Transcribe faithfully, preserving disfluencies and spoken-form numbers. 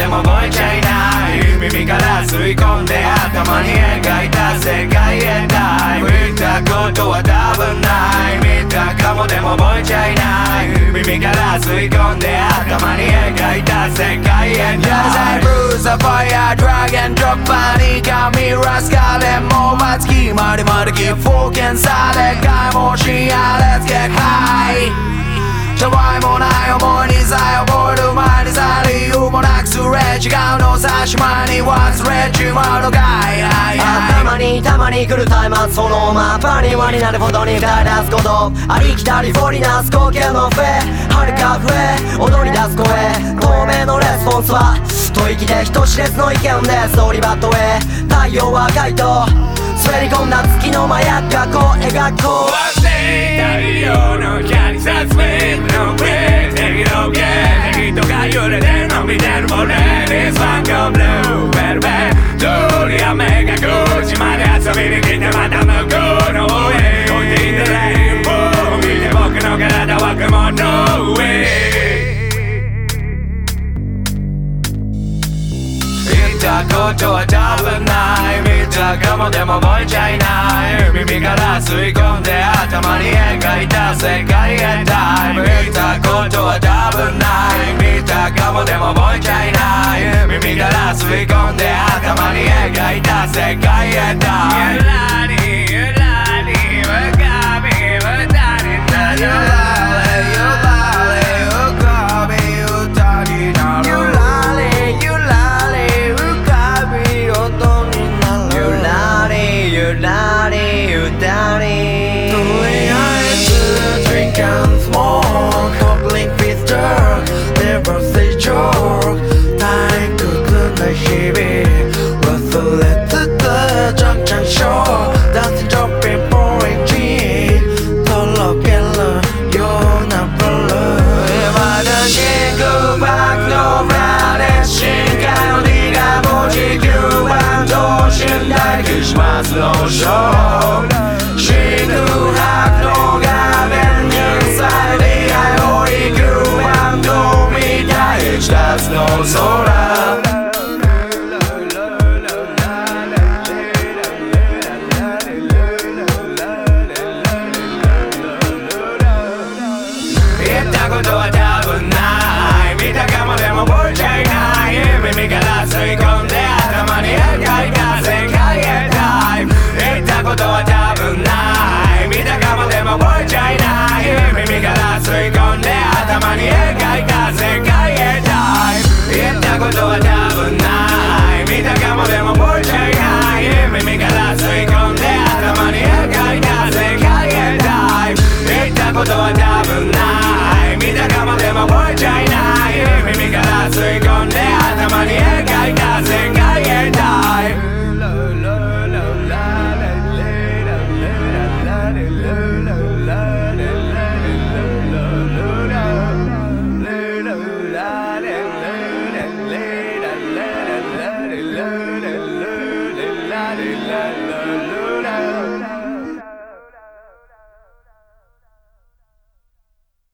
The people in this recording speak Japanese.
も覚えちゃいない。耳から吸い込んで頭に描いた世界へタイム。見たことは多分ない。見たかもでも覚えちゃいない。耳から吸い込んで頭に描いた世界へタイム。ブルーサファイアドラゴンドロッパーに髪ラスカレもう待つ決まりまでギフォーケンされ買いもしや Let's get high。たわいもない思いにさえ覚える前にさ理由もなくすれ違うのさしまに忘れちまうのかい。 たまにたまに来る松明そのままに輪になるほどに歌い出すことありきたりフォリナス光景の笛はるか増え踊り出す声透明のレスポンスは吐息で人知れずの意見ですオリバットへ太陽は赤いと滑り込んだ月の麻薬がこう描くこう太陽の光さすべての上手広げて人が揺れて伸びてる俺 This one go blue velvet 通り雨がごじまで遊びに来てまた向こうの方へ置いていたレインボー見て僕の体は雲の上言ったことは多分ない見たかもでも覚えちゃいない耳から吸い込んで頭に描いた世界へタイム言ったことは多分ない見たかもでも覚えちゃいない耳から吸い込んで頭に描いた世界へタイムクリスマスのショー四苦八の画面にさえ出会いを行くバンドみたい二つの空言ったことは多分ない見たかもでも覚えちゃいない耳から吸い込んで頭に描いた世界へタイム言ったことは多分ない見たかもでも覚えちゃいない耳から吸い込んで頭に描いた世界へタイム言ったことは